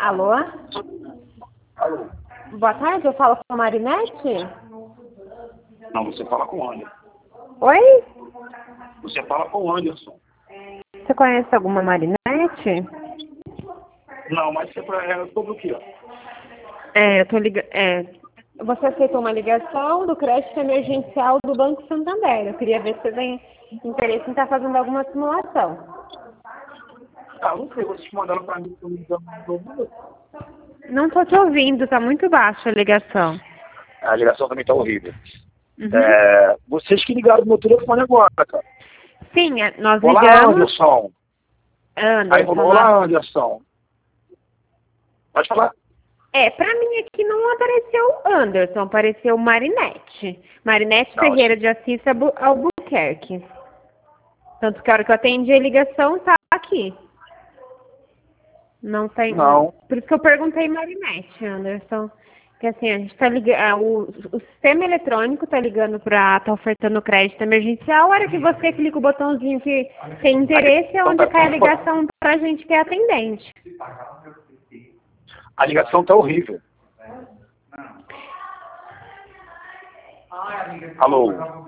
Alô? Alô? Boa tarde, eu falo com a Marinete? Não, você fala com o Anderson. Oi? Você fala com o Anderson. Você conhece alguma Marinete? Não, mas você é sobre o quê? Eu tô ligando. Você aceitou uma ligação do crédito emergencial do Banco Santander. Eu queria ver se você tem interesse em estar fazendo alguma simulação. Ah, não sei, vocês mandaram pra mim que eu me engano no número. Não tô te ouvindo, tá muito baixa a ligação. A ligação também tá horrível. Uhum. Vocês que ligaram no meu telefone agora, cara. Sim, nós Olá, ligamos. Anderson. Aí falou, olá, Anderson. Pode falar. Pra mim aqui não apareceu Anderson, apareceu Marinete. Marinete Não, Ferreira de Assis Albuquerque. Tanto que a hora que eu atendi a ligação, tá aqui. Não tem. não. Por isso que eu perguntei Marinete, Anderson. Que assim, a gente tá ligando. O sistema eletrônico tá ligando tá ofertando crédito emergencial. A hora que você clica o botãozinho que tem interesse, é onde cai a ligação pra gente que é atendente. A ligação tá horrível. Alô?